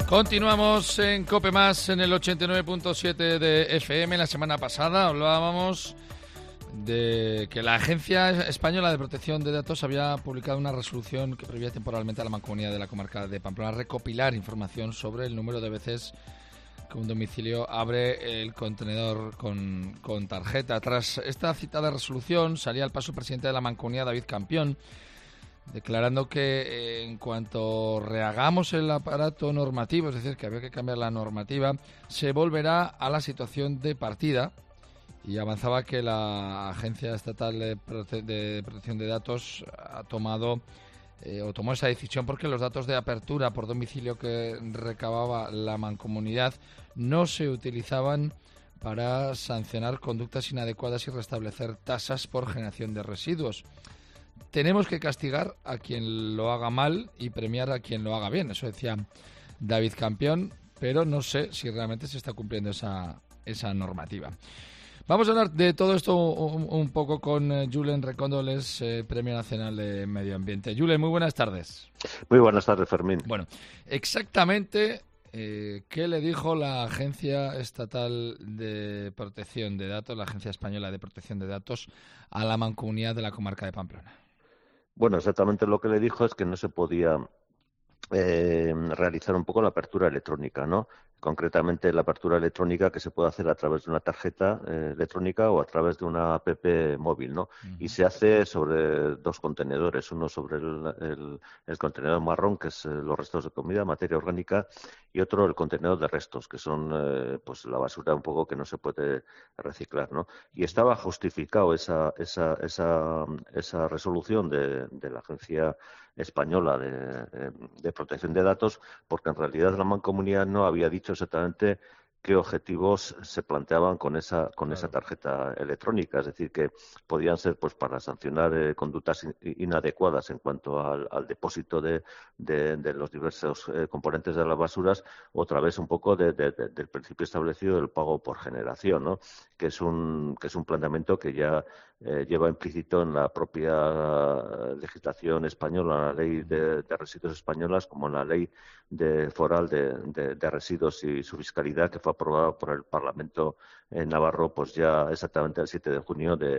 Continuamos en COPE Más en el 89.7 de FM. La semana pasada hablábamos de que la Agencia Española de Protección de Datos había publicado una resolución que prohibía temporalmente a la Mancomunidad de la Comarca de Pamplona recopilar información sobre el número de veces que un domicilio abre el contenedor con tarjeta. Tras esta citada resolución salía al paso el presidente de la Mancomunidad, David Campión, declarando que en cuanto rehagamos el aparato normativo, es decir, que había que cambiar la normativa, se volverá a la situación de partida, y avanzaba que la Agencia Estatal de Protección de Datos tomó esa decisión porque los datos de apertura por domicilio que recababa la Mancomunidad no se utilizaban para sancionar conductas inadecuadas y restablecer tasas por generación de residuos. Tenemos que castigar a quien lo haga mal y premiar a quien lo haga bien. Eso decía David Campión, pero no sé si realmente se está cumpliendo esa normativa. Vamos a hablar de todo esto un poco con Julen Recóndoles, Premio Nacional de Medio Ambiente. Julen, muy buenas tardes. Muy buenas tardes, Fermín. Bueno, exactamente, ¿qué le dijo la Agencia Estatal de Protección de Datos, la Agencia Española de Protección de Datos, a la Mancomunidad de la Comarca de Pamplona? Bueno, exactamente lo que le dijo es que no se podía realizar un poco la apertura electrónica, ¿no? Concretamente la apertura electrónica que se puede hacer a través de una tarjeta electrónica o a través de una app móvil, ¿no? Uh-huh. Y se hace sobre dos contenedores, uno sobre el contenedor marrón, que es los restos de comida, materia orgánica, y otro el contenedor de restos, que son pues la basura un poco que no se puede reciclar, ¿no? Y estaba justificado esa resolución de la Agencia Española de Protección de Datos, porque en realidad la Mancomunidad no había dicho exactamente qué objetivos se planteaban con esa tarjeta electrónica, es decir, que podían ser pues para sancionar conductas inadecuadas en cuanto al depósito de los diversos componentes de las basuras, otra vez un poco del principio establecido del pago por generación, ¿no? que es un planteamiento que ya lleva implícito en la propia legislación española, la ley de residuos españolas, como en la ley foral de residuos y su fiscalidad, que fue aprobada por el Parlamento navarro, pues ya exactamente el 7 de junio del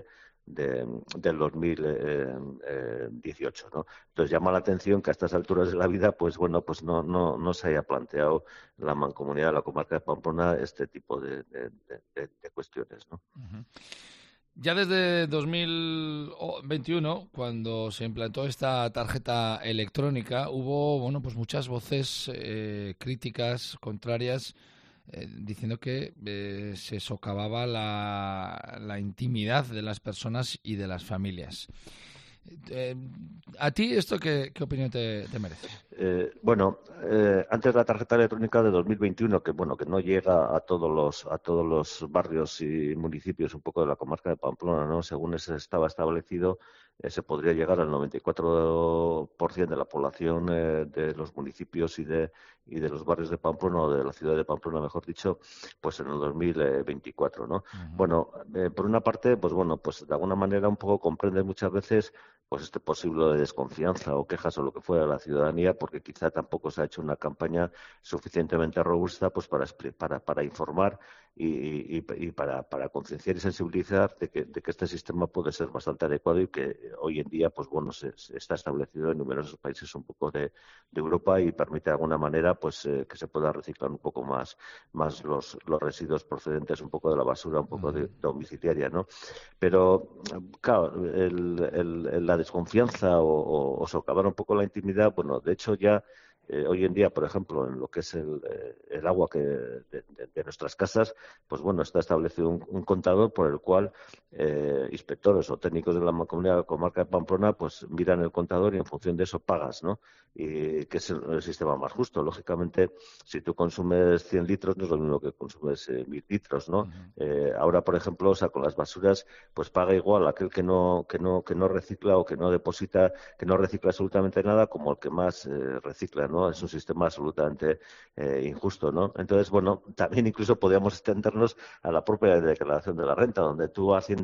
2018, ¿no? Entonces llama la atención que a estas alturas de la vida, pues bueno, pues no se haya planteado la Mancomunidad de la Comarca de Pamplona este tipo de cuestiones, ¿no? Uh-huh. Ya desde 2021, cuando se implantó esta tarjeta electrónica, hubo pues muchas voces críticas, contrarias, diciendo que se socavaba la intimidad de las personas y de las familias. ¿A ti esto qué opinión te merece? Antes la tarjeta electrónica de 2021, que no llega a todos los barrios y municipios un poco de la comarca de Pamplona, ¿no? Según estaba establecido, se podría llegar al 94% de la población de los municipios y de los barrios de Pamplona, o de la ciudad de Pamplona, mejor dicho, pues en el 2024, ¿no? Uh-huh. Por una parte, pues de alguna manera un poco comprende muchas veces pues este posible desconfianza o quejas o lo que fuera de la ciudadanía, porque quizá tampoco se ha hecho una campaña suficientemente robusta pues para informar y para concienciar y sensibilizar de que este sistema puede ser bastante adecuado y que hoy en día se está establecido en numerosos países un poco de Europa y permite de alguna manera pues que se pueda reciclar un poco más los residuos procedentes un poco de la basura, un poco domiciliaria, ¿no? Pero claro, la desconfianza o socavar un poco la intimidad, de hecho ya hoy en día, por ejemplo, en lo que es el agua de nuestras casas, pues está establecido un contador por el cual inspectores o técnicos de la comarca de Pamplona pues miran el contador y en función de eso pagas, ¿no? Y que es el sistema más justo. Lógicamente, si tú consumes 100 litros, no es lo mismo que consumes 1.000 litros, ¿no? Uh-huh. Ahora, por ejemplo, con las basuras, pues paga igual aquel que no recicla o que no deposita, que no recicla absolutamente nada, como el que más recicla, ¿no? Es un sistema absolutamente injusto, ¿no? Entonces, también incluso podríamos extendernos a la propia declaración de la renta, donde tú, Hacienda,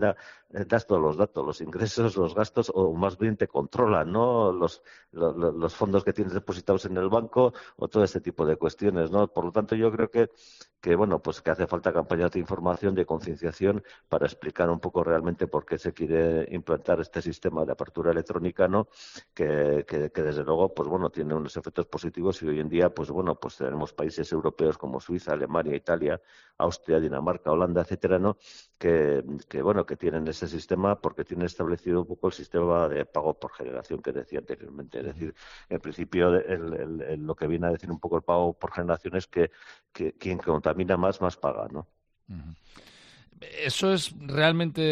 Hacienda das todos los datos, los ingresos, los gastos, o más bien te controlan, ¿no? Los fondos que tienes depositados en el banco o todo este tipo de cuestiones, ¿no? Por lo tanto, yo creo que bueno, pues que hace falta campañas de información, de concienciación, para explicar un poco realmente por qué se quiere implantar este sistema de apertura electrónica, ¿no? Que desde luego, pues bueno, tiene unos efectos positivos, y hoy en día, pues bueno, pues tenemos países europeos como Suiza, Alemania, Italia, Austria, Dinamarca, Holanda, etcétera, ¿no? Bueno, que tienen ese sistema porque tienen establecido un poco el sistema de pago por generación que decía anteriormente. Es decir, en principio, lo que viene a decir un poco el pago por generación es que quien contamina más paga, ¿no? Ujú. ¿Eso es realmente,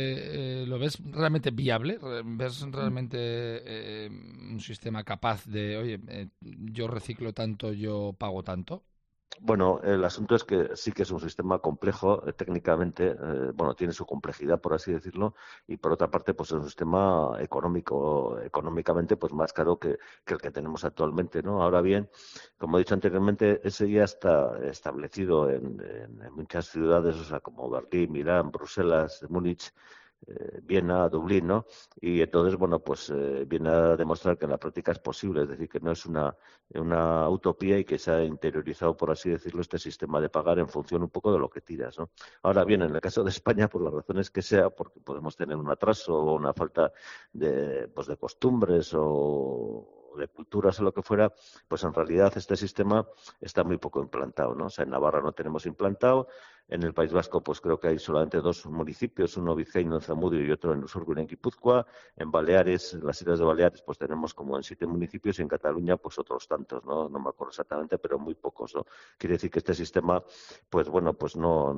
lo ves realmente viable? ¿Ves realmente un sistema capaz de, oye, yo reciclo tanto, yo pago tanto? Bueno, el asunto es que sí que es un sistema complejo técnicamente, bueno, tiene su complejidad, por así decirlo, y por otra parte, pues es un sistema económicamente, pues más caro que el que tenemos actualmente, ¿no? Ahora bien, como he dicho anteriormente, ese ya está establecido en muchas ciudades, o sea, como Berlín, Milán, Bruselas, Múnich, Viena, Dublín, ¿no? Y entonces, bueno, pues viene a demostrar que en la práctica es posible, es decir, que no es una utopía, y que se ha interiorizado, por así decirlo, este sistema de pagar en función un poco de lo que tiras, ¿no? Ahora bien, en el caso de España, por las razones que sea, porque podemos tener un atraso o una falta pues de costumbres o de culturas o lo que fuera, pues en realidad este sistema está muy poco implantado, ¿no? O sea, en Navarra no tenemos implantado. En el País Vasco, pues creo que hay solamente 2 municipios, uno vizcaíno en Zamudio y otro en Usurbil, en Guipúzcoa. En Baleares, en las Islas de Baleares, pues tenemos como en 7 municipios, y en Cataluña, pues otros tantos, ¿no? No me acuerdo exactamente, pero muy pocos, ¿no? Quiere decir que este sistema, pues bueno, pues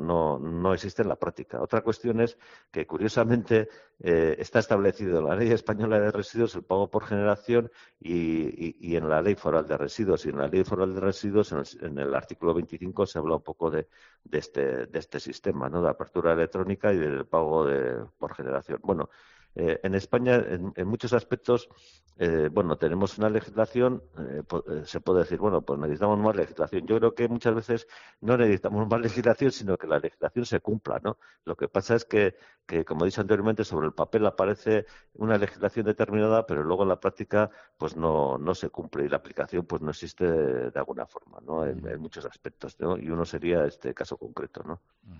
no existe en la práctica. Otra cuestión es que, curiosamente, está establecido en la Ley Española de Residuos el pago por generación, y en la Ley Foral de Residuos. Y en la Ley Foral de Residuos, en el artículo 25, se habla un poco de este sistema, ¿no? De apertura electrónica y del pago por generación. Bueno, en España, en muchos aspectos, bueno, tenemos una legislación, se puede decir, bueno, pues necesitamos más legislación. Yo creo que muchas veces no necesitamos más legislación, sino que la legislación se cumpla, ¿no? Lo que pasa es que, como he dicho anteriormente, sobre el papel aparece una legislación determinada, pero luego en la práctica, pues no se cumple, y la aplicación, pues no existe de alguna forma, ¿no? En muchos aspectos, ¿no? Y uno sería este caso concreto, ¿no?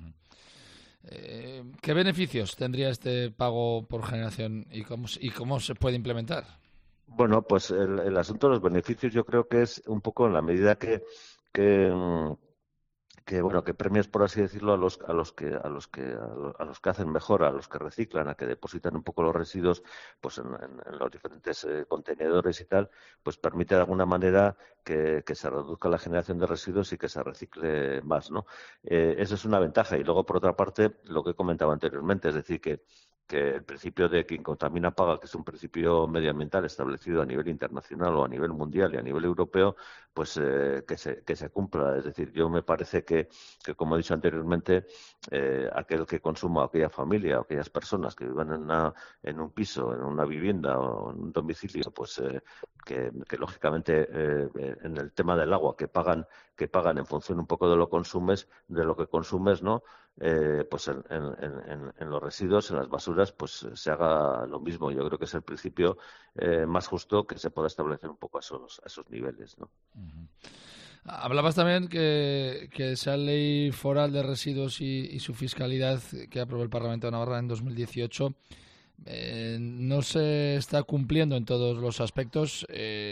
¿Qué beneficios tendría este pago por generación y cómo se puede implementar? Bueno, pues el asunto de los beneficios, yo creo que es un poco en la medida que, mm, bueno, que premias, por así decirlo, a los que hacen mejor, a los que reciclan, a que depositan un poco los residuos, pues en los diferentes contenedores y tal, pues permite de alguna manera que se reduzca la generación de residuos y que se recicle más, ¿no? Eso es una ventaja. Y luego, por otra parte, lo que he comentado anteriormente, es decir, que el principio de quien contamina paga, que es un principio medioambiental establecido a nivel internacional o a nivel mundial y a nivel europeo, pues que se cumpla. Es decir, yo me parece que, como he dicho anteriormente, aquel que consuma, aquella familia, aquellas personas que vivan en un piso, en una vivienda o en un domicilio, pues que lógicamente en el tema del agua que pagan en función un poco de lo que consumes, ¿no? Pues en los residuos, en las basuras, pues se haga lo mismo. Yo creo que es el principio más justo que se pueda establecer un poco a esos niveles, ¿no? Hablabas también que esa ley foral de residuos y su fiscalidad que aprobó el Parlamento de Navarra en 2018 no se está cumpliendo en todos los aspectos.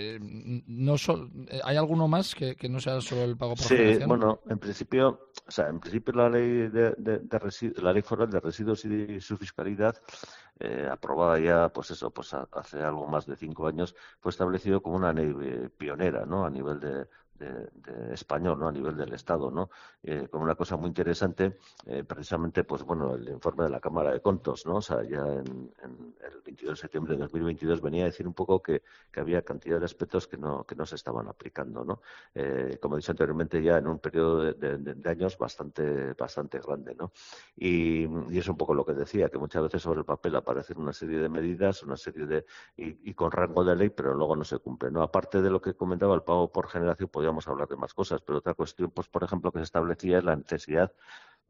¿Hay alguno más que no sea solo el pago por Sí, generación? bueno, en principio la ley la ley foral de residuos y su fiscalidad, aprobada ya, pues eso, pues hace algo más de 5 años, fue establecido como una ley pionera, ¿no? A nivel de español, ¿no? A nivel del Estado, ¿no? Como una cosa muy interesante, precisamente, pues bueno, el informe de la Cámara de Contos, ¿no? O sea, ya en el 22 de septiembre de 2022 venía a decir un poco que había cantidad de aspectos que no se estaban aplicando, ¿no? Como he dicho anteriormente, ya en un periodo de años bastante grande, ¿no? Y es un poco lo que decía, que muchas veces sobre el papel aparecen una serie de medidas, y con rango de ley, pero luego no se cumple, ¿no? Aparte de lo que comentaba, el pago por generación, podríamos hablar de más cosas, pero otra cuestión, pues por ejemplo, que se establecía es la necesidad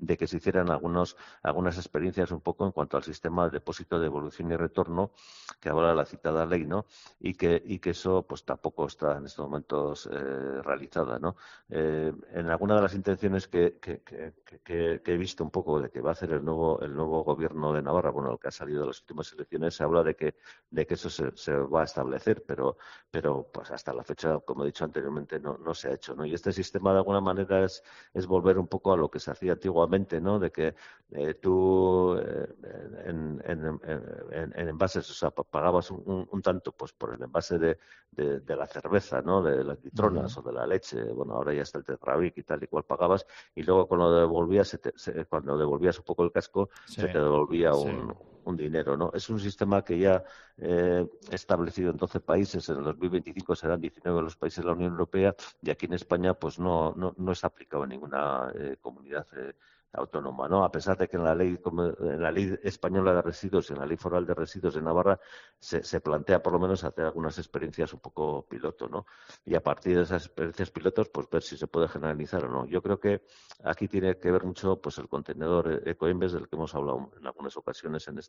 de que se hicieran algunas experiencias un poco en cuanto al sistema de depósito, devolución y retorno que habla la citada ley, ¿no? Y que eso pues tampoco está en estos momentos realizada, ¿no? En alguna de las intenciones que he visto un poco de que va a hacer el nuevo gobierno de Navarra, bueno, el que ha salido de las últimas elecciones, se habla de que eso se va a establecer, pero pues hasta la fecha, como he dicho anteriormente, no se ha hecho, ¿no? Y este sistema de alguna manera es volver un poco a lo que se hacía antiguamente, ¿no? De que tú en envases, o sea, pagabas un tanto pues por el envase de la cerveza, ¿no? De las litronas o de la leche, bueno, ahora ya está el Tetrabric y tal y cual pagabas, y luego cuando devolvías, cuando devolvías un poco el casco, se te devolvía un dinero, ¿no? Es un sistema que ya establecido en 12 países, en el 2025 serán 19 los países de la Unión Europea, y aquí en España pues no está aplicado en ninguna comunidad autónoma, ¿no? A pesar de que en la ley española de residuos y en la ley foral de residuos de Navarra se plantea por lo menos hacer algunas experiencias un poco piloto, ¿no? Y a partir de esas experiencias pilotos, pues ver si se puede generalizar o no. Yo creo que aquí tiene que ver mucho pues el contenedor Ecoembes, del que hemos hablado en algunas ocasiones en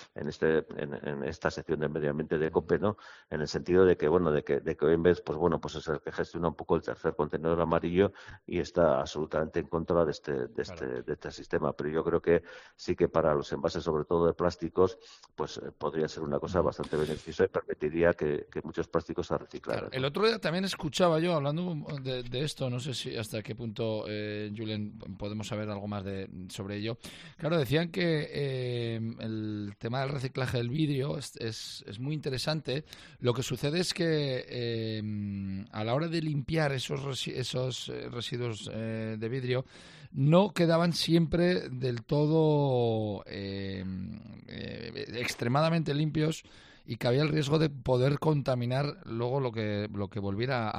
esta sección de medio ambiente de COPE, ¿no? En el sentido de que, bueno, de que Ecoembes, pues bueno, pues es el que gestiona un poco el tercer contenedor amarillo y está absolutamente en contra de este sistema. Pero yo creo que sí que para los envases, sobre todo de plásticos, pues podría ser una cosa bastante beneficiosa y permitiría que muchos plásticos se reciclaran. Claro. El otro día también escuchaba yo, hablando de esto, no sé si hasta qué punto, Julen, podemos saber algo más sobre ello. Claro, decían que el tema del reciclaje del vidrio es muy interesante. Lo que sucede es que a la hora de limpiar esos residuos de vidrio, no quedaban siempre del todo extremadamente limpios, y que había el riesgo de poder contaminar luego lo que volviera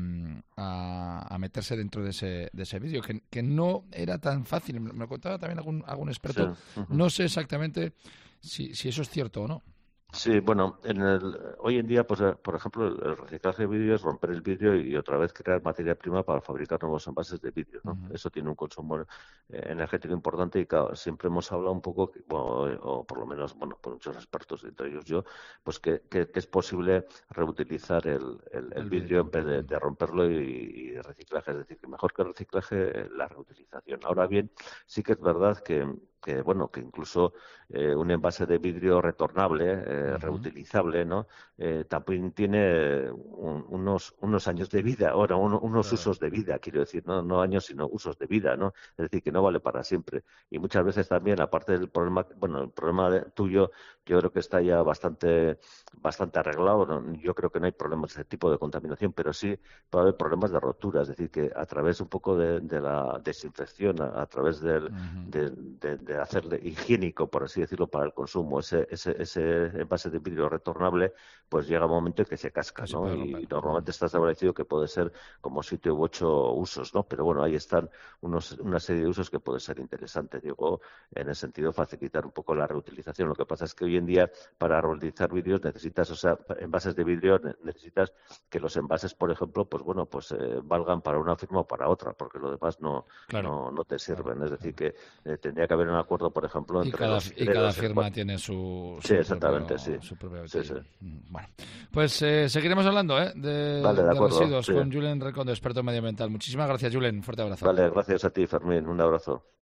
a meterse dentro de ese vidrio, que no era tan fácil. Me lo contaba también algún experto. Sí. No sé exactamente si eso es cierto o no. Sí, bueno, hoy en día, pues, por ejemplo, el reciclaje de vidrio es romper el vidrio y otra vez crear materia prima para fabricar nuevos envases de vidrio, ¿no? Uh-huh. Eso tiene un consumo energético importante y, claro, siempre hemos hablado un poco, o por lo menos, bueno, por muchos expertos, entre ellos yo, pues que es posible reutilizar el vidrio en vez de romperlo y reciclaje. Es decir, que mejor que el reciclaje, la reutilización. Ahora bien, sí que es verdad que incluso un envase de vidrio retornable, reutilizable, ¿no? También tiene unos años de vida, ahora unos usos de vida, quiero decir, no años, sino usos de vida, ¿no? Es decir, que no vale para siempre. Y muchas veces también, aparte del problema, el problema tuyo, yo creo que está ya bastante arreglado, ¿no? Yo creo que no hay problemas de ese tipo de contaminación, pero sí puede haber problemas de rotura, es decir, que a través un poco de la desinfección, a través de hacerle higiénico, por así decirlo, para el consumo, ese envase de vidrio retornable, pues llega un momento en que se casca, ¿no? Y normalmente está establecido que puede ser como 7 u 8 usos, ¿no? Pero bueno, ahí están una serie de usos que puede ser interesante, digo, en el sentido de facilitar un poco la reutilización. Lo que pasa es que hoy en día, para reutilizar vidrios necesitas, o sea, envases de vidrio, necesitas que los envases, por ejemplo, pues bueno, pues valgan para una firma o para otra, porque lo demás no te sirven. Es decir, que tendría que haber un acuerdo, por ejemplo, entre cada firma tiene su exactamente, propio sí. Bueno, pues seguiremos hablando de residuos con Julen Recondo, experto medioambiental. Muchísimas gracias, Julen. Fuerte abrazo. Vale, gracias a ti, Fermín. Un abrazo.